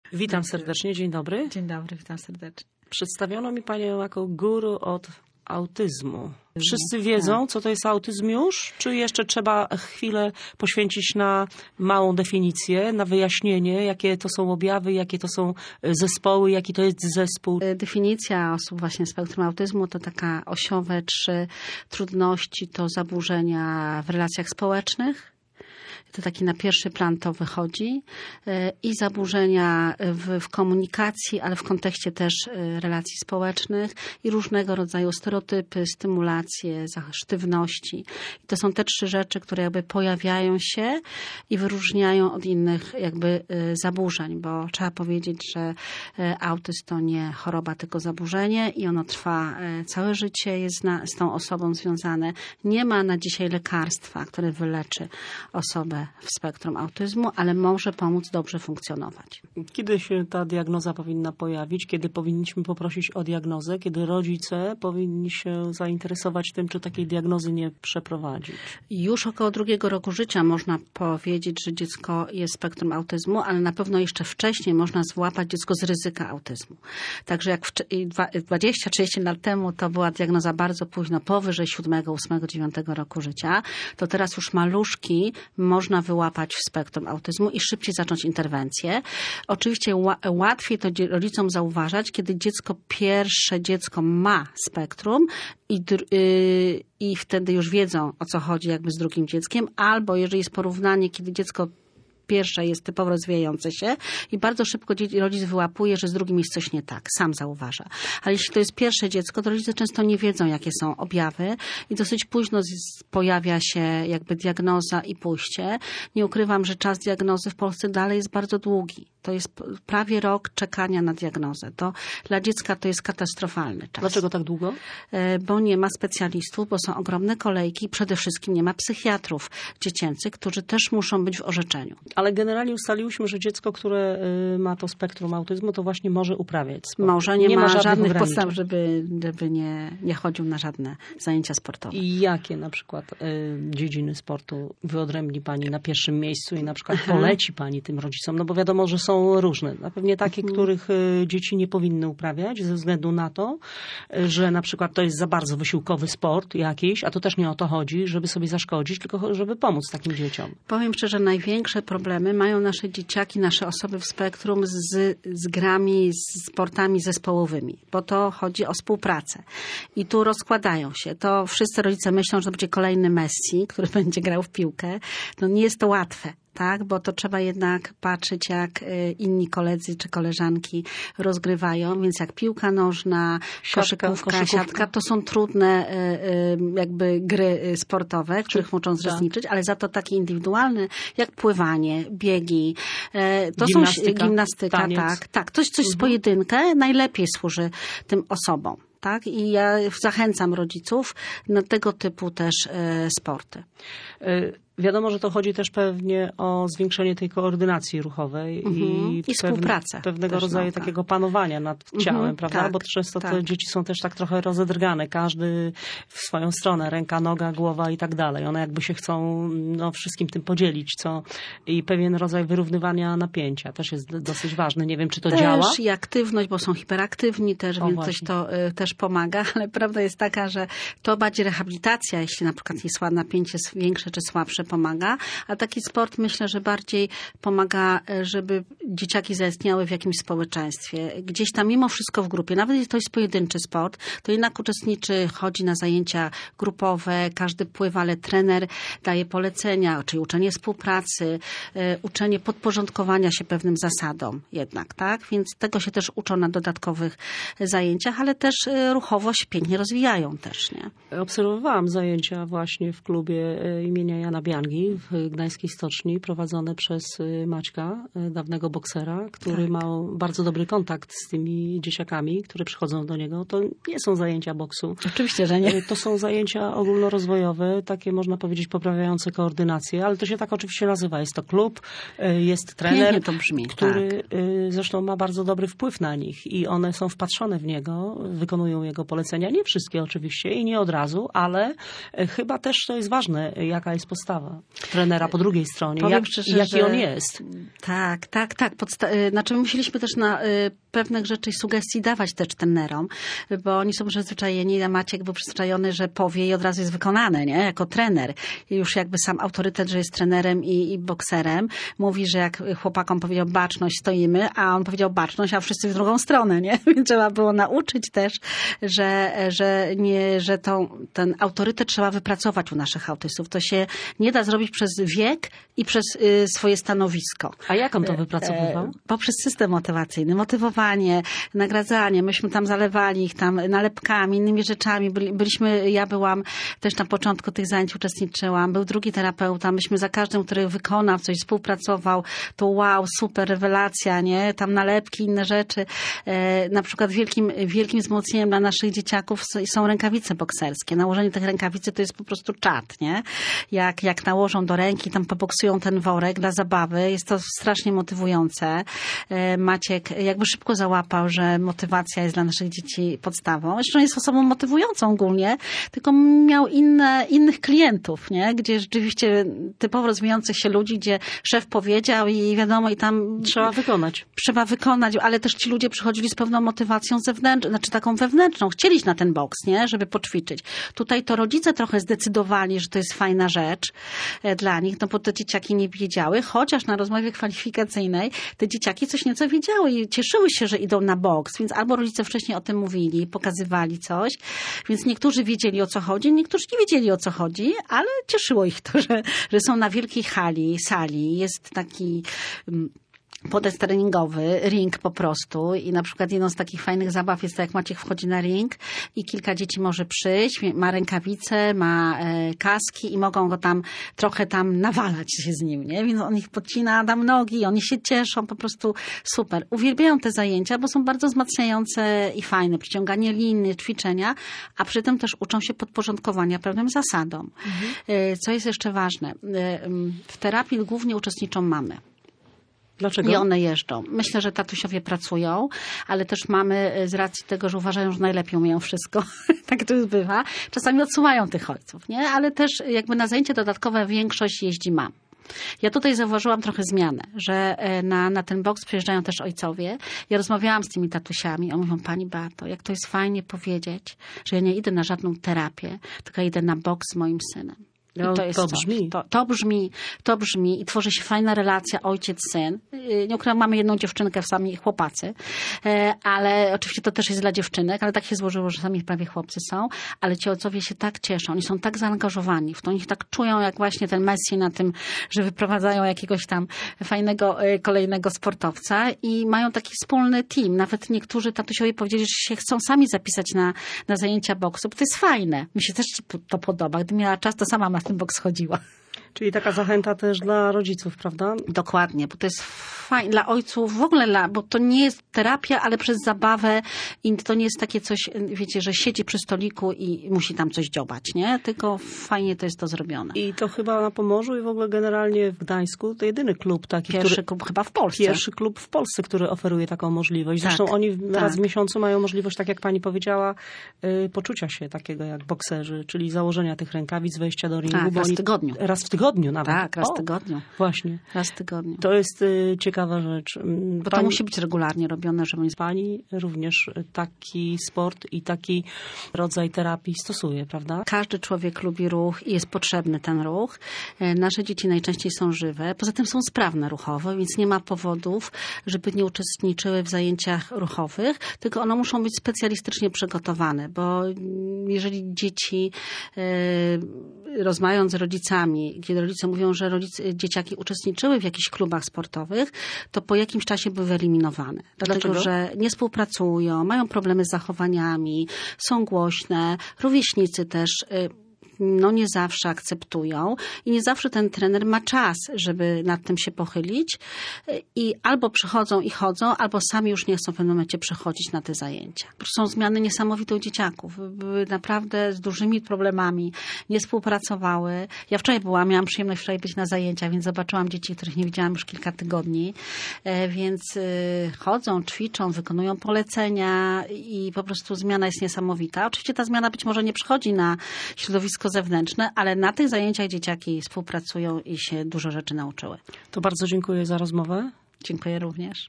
Witam serdecznie, dzień dobry. Dzień dobry, witam serdecznie. Przedstawiono mi Panią jako guru od autyzmu. Wszyscy wiedzą, co to jest autyzm już? Czy jeszcze trzeba chwilę poświęcić na małą definicję, na wyjaśnienie, jakie to są objawy, jakie to są zespoły, jaki to jest zespół? Definicja osób właśnie z spektrum autyzmu to taka osiowe 3 trudności, to zaburzenia w relacjach społecznych. To taki na pierwszy plan to wychodzi i zaburzenia w komunikacji, ale w kontekście też relacji społecznych i różnego rodzaju stereotypy, stymulacje, sztywności. I to są te 3 rzeczy, które jakby pojawiają się i wyróżniają od innych jakby zaburzeń, bo trzeba powiedzieć, że autyzm to nie choroba, tylko zaburzenie i ono trwa całe życie, jest z tą osobą związane. Nie ma na dzisiaj lekarstwa, które wyleczy osobę w spektrum autyzmu, ale może pomóc dobrze funkcjonować. Kiedy się ta diagnoza powinna pojawić? Kiedy powinniśmy poprosić o diagnozę? Kiedy rodzice powinni się zainteresować tym, czy takiej diagnozy nie przeprowadzić? Już około 2 roku życia można powiedzieć, że dziecko jest spektrum autyzmu, ale na pewno jeszcze wcześniej można złapać dziecko z ryzyka autyzmu. Także jak 20-30 lat temu to była diagnoza bardzo późno, powyżej 7, 8, 9 roku życia, to teraz już maluszki można wyłapać w spektrum autyzmu i szybciej zacząć interwencję. Oczywiście łatwiej to rodzicom zauważać, kiedy pierwsze dziecko ma spektrum i wtedy już wiedzą, o co chodzi jakby z drugim dzieckiem, albo jeżeli jest porównanie, kiedy dziecko pierwsze jest typowo rozwijające się i bardzo szybko rodzic wyłapuje, że z drugim jest coś nie tak, sam zauważa. Ale jeśli to jest pierwsze dziecko, to rodzice często nie wiedzą, jakie są objawy i dosyć późno pojawia się jakby diagnoza i pójście. Nie ukrywam, że czas diagnozy w Polsce dalej jest bardzo długi. To jest prawie rok czekania na diagnozę. To dla dziecka to jest katastrofalny czas. Dlaczego tak długo? Bo nie ma specjalistów, bo są ogromne kolejki. Przede wszystkim nie ma psychiatrów dziecięcych, którzy też muszą być w orzeczeniu. Ale generalnie ustaliłyśmy, że dziecko, które ma to spektrum autyzmu, to właśnie może uprawiać sport. Może, nie ma żadnych podstaw, żeby nie chodził na żadne zajęcia sportowe. I jakie na przykład dziedziny sportu wyodrębni Pani na pierwszym miejscu i na przykład poleci Pani tym rodzicom? No bo wiadomo, że są różne. Na pewnie takie, których dzieci nie powinny uprawiać ze względu na to, że na przykład to jest za bardzo wysiłkowy sport jakiś, a to też nie o to chodzi, żeby sobie zaszkodzić, tylko żeby pomóc takim dzieciom. Powiem szczerze, największe problemy mają nasze dzieciaki, nasze osoby w spektrum z grami, z sportami zespołowymi, bo to chodzi o współpracę. I tu rozkładają się. To wszyscy rodzice myślą, że to będzie kolejny Messi, który będzie grał w piłkę. No nie jest to łatwe. Tak, bo to trzeba jednak patrzeć, jak inni koledzy czy koleżanki rozgrywają, więc jak piłka nożna, koszykówka, siatka, to są trudne jakby gry sportowe, w których muszą uczestniczyć, ale za to takie indywidualne, jak pływanie, biegi, to gimnastyka, tak, coś z pojedynkę najlepiej służy tym osobom. Tak? I ja zachęcam rodziców na tego typu też sporty. Wiadomo, że to chodzi też pewnie o zwiększenie tej koordynacji ruchowej i współpracę. Pewnego rodzaju takiego panowania nad ciałem, prawda? Tak, bo często te dzieci są też tak trochę rozedrgane, każdy w swoją stronę, ręka, noga, głowa i tak dalej. One jakby się chcą wszystkim tym podzielić, i pewien rodzaj wyrównywania napięcia też jest dosyć ważny. Nie wiem, czy to działa? Też i aktywność, bo są hiperaktywni też, więc coś to też pomaga, ale prawda jest taka, że to bardziej rehabilitacja, jeśli na przykład jest napięcie większe czy słabsze, pomaga, a taki sport myślę, że bardziej pomaga, żeby dzieciaki zaistniały w jakimś społeczeństwie. Gdzieś tam mimo wszystko w grupie, nawet jeśli to jest pojedynczy sport, to jednak uczestniczy, chodzi na zajęcia grupowe, każdy pływa, ale trener daje polecenia, czyli uczenie współpracy, uczenie podporządkowania się pewnym zasadom jednak, tak? Więc tego się też uczą na dodatkowych zajęciach, ale też ruchowo się pięknie rozwijają też, nie? Obserwowałam zajęcia właśnie w klubie imienia Jana Biangi w Gdańskiej Stoczni, prowadzone przez Maćka, dawnego boksera, który ma bardzo dobry kontakt z tymi dzieciakami, które przychodzą do niego. To nie są zajęcia boksu. Oczywiście, że nie. To są zajęcia ogólnorozwojowe, takie można powiedzieć poprawiające koordynację, ale to się tak oczywiście nazywa. Jest to klub, jest trener, to brzmi, który zresztą ma bardzo dobry wpływ na nich i one są wpatrzone w niego, wykonują jego polecenia. Nie wszystkie oczywiście i nie od razu, ale chyba też to jest ważne, jaka jest postawa sprawa. Trenera po drugiej stronie. Powiem szczerze, jaki on jest? Tak. Znaczy my musieliśmy też na pewnych rzeczy i sugestii dawać też trenerom, bo oni są przyzwyczajeni, a Maciek był przyzwyczajony, że powie i od razu jest wykonane, nie? Jako trener. I już jakby sam autorytet, że jest trenerem i bokserem, mówi, że jak chłopakom powiedział baczność, stoimy, a on powiedział baczność, a wszyscy w drugą stronę, nie? Więc trzeba było nauczyć też, że ten autorytet trzeba wypracować u naszych autystów. To się nie da zrobić przez wiek i przez swoje stanowisko. A jak on to wypracowywał? Poprzez system motywacyjny. Motywowanie, nagradzanie. Myśmy tam zalewali ich tam nalepkami, innymi rzeczami. Ja byłam też na początku tych zajęć, uczestniczyłam. Był drugi terapeuta. Myśmy za każdym, który wykonał coś, współpracował, to wow, super, rewelacja, nie? Tam nalepki, inne rzeczy. Na przykład wielkim wzmocnieniem dla naszych dzieciaków są rękawice bokserskie. Nałożenie tych rękawicy to jest po prostu czad, nie? Jak nałożą do ręki, tam poboksują ten worek dla zabawy. Jest to strasznie motywujące. Maciek jakby szybko załapał, że motywacja jest dla naszych dzieci podstawą. Zresztą jest osobą motywującą ogólnie, tylko miał innych klientów, nie? Gdzie rzeczywiście typowo rozwijających się ludzi, gdzie szef powiedział i wiadomo, i tam trzeba wykonać, ale też ci ludzie przychodzili z pewną motywacją zewnętrzną, znaczy taką wewnętrzną. Chcieli iść na ten boks, nie? Żeby poćwiczyć. Tutaj to rodzice trochę zdecydowali, że to jest fajna rzecz dla nich, no bo te dzieciaki nie wiedziały, chociaż na rozmowie kwalifikacyjnej te dzieciaki coś nieco wiedziały i cieszyły się, że idą na boks, więc albo rodzice wcześniej o tym mówili, pokazywali coś, więc niektórzy wiedzieli, o co chodzi, niektórzy nie wiedzieli, o co chodzi, ale cieszyło ich to, że są na wielkiej sali, jest taki podest treningowy, ring po prostu i na przykład jedną z takich fajnych zabaw jest to, jak Maciek wchodzi na ring i kilka dzieci może przyjść, ma rękawice, ma kaski i mogą go tam trochę nawalać się z nim, nie? Więc on ich podcina tam nogi, oni się cieszą, po prostu super. Uwielbiają te zajęcia, bo są bardzo wzmacniające i fajne, przyciąganie liny, ćwiczenia, a przy tym też uczą się podporządkowania pewnym zasadom. Co jest jeszcze ważne? W terapii głównie uczestniczą mamy. Dlaczego? I one jeżdżą. Myślę, że tatusiowie pracują, ale też mamy z racji tego, że uważają, że najlepiej umieją wszystko. Tak to już bywa. Czasami odsuwają tych ojców, nie? Ale też jakby na zajęcia dodatkowe większość jeździ mam. Ja tutaj zauważyłam trochę zmianę, że na ten boks przyjeżdżają też ojcowie. Ja rozmawiałam z tymi tatusiami. Oni mówią, pani Beato, jak to jest fajnie powiedzieć, że ja nie idę na żadną terapię, tylko idę na boks z moim synem. No, to brzmi i tworzy się fajna relacja ojciec-syn. Nie ukrywam, mamy jedną dziewczynkę, sami chłopacy, ale oczywiście to też jest dla dziewczynek, ale tak się złożyło, że sami prawie chłopcy są, ale ci ojcowie się tak cieszą, oni są tak zaangażowani w to, oni się tak czują jak właśnie ten Messi na tym, że wyprowadzają jakiegoś tam fajnego kolejnego sportowca i mają taki wspólny team. Nawet niektórzy tatusiowie powiedzieli, że się chcą sami zapisać na zajęcia boksu, bo to jest fajne. Mi się też to podoba. Gdybym miała czas, to sama na ten boks chodziła. Czyli taka zachęta też dla rodziców, prawda? Dokładnie, bo to jest fajne dla ojców, w ogóle bo to nie jest terapia, ale przez zabawę i to nie jest takie coś, wiecie, że siedzi przy stoliku i musi tam coś dziobać, nie? Tylko fajnie to jest to zrobione. I to chyba na Pomorzu i w ogóle generalnie w Gdańsku to jedyny klub taki, Pierwszy klub chyba w Polsce. Pierwszy klub w Polsce, który oferuje taką możliwość. Zresztą oni raz w miesiącu mają możliwość, tak jak pani powiedziała, poczucia się takiego jak bokserzy, czyli założenia tych rękawic, wejścia do ringu. Tak, raz w tygodniu. Raz w tygodniu nawet. Tak, raz w tygodniu. Właśnie. Raz w tygodniu. To jest ciekawa rzecz. Bo to musi być regularnie robione, żeby nie... Pani również taki sport i taki rodzaj terapii stosuje, prawda? Każdy człowiek lubi ruch i jest potrzebny ten ruch. Nasze dzieci najczęściej są żywe, poza tym są sprawne ruchowo, więc nie ma powodów, żeby nie uczestniczyły w zajęciach ruchowych, tylko one muszą być specjalistycznie przygotowane, bo jeżeli dzieci rozmawiając z rodzicami, kiedy rodzice mówią, że dzieciaki uczestniczyły w jakichś klubach sportowych, to po jakimś czasie były wyeliminowane. Dlatego, że nie współpracują, mają problemy z zachowaniami, są głośne, rówieśnicy też nie zawsze akceptują i nie zawsze ten trener ma czas, żeby nad tym się pochylić i albo przychodzą i chodzą, albo sami już nie chcą w pewnym momencie przychodzić na te zajęcia. Są zmiany niesamowite u dzieciaków. Były naprawdę z dużymi problemami, nie współpracowały. Ja miałam przyjemność wczoraj być na zajęciach, więc zobaczyłam dzieci, których nie widziałam już kilka tygodni, więc chodzą, ćwiczą, wykonują polecenia i po prostu zmiana jest niesamowita. Oczywiście ta zmiana być może nie przychodzi na środowisko zewnętrzne, ale na tych zajęciach dzieciaki współpracują i się dużo rzeczy nauczyły. To bardzo dziękuję za rozmowę. Dziękuję również.